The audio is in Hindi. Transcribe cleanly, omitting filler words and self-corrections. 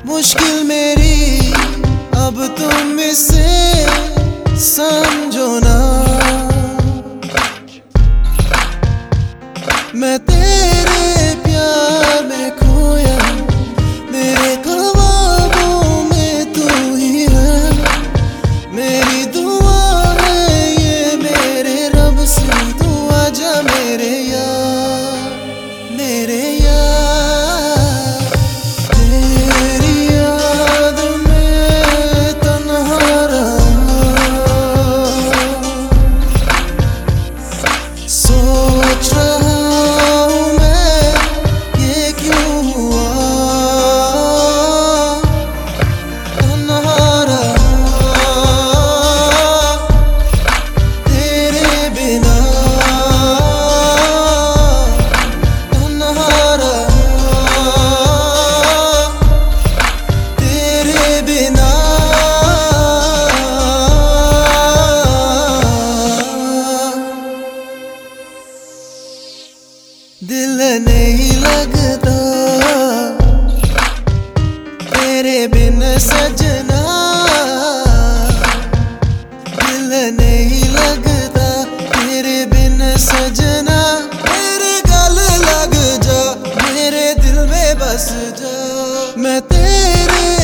मुश्किल मेरी अब तुम इसे समझो ना। मैं तेरे प्यार में खोया, मेरे ख्वाबों में तू ही है। मेरी दुआ है ये मेरे रब से, तू आजा मेरे यार, मेरे यार। तेरी याद में तन्हा रहा, सोच रहा दिल नहीं लगता तेरे बिन सजना, दिल नहीं लगता तेरे बिन सजना। मेरे गले लग जा, मेरे दिल में बस जा, मैं तेरे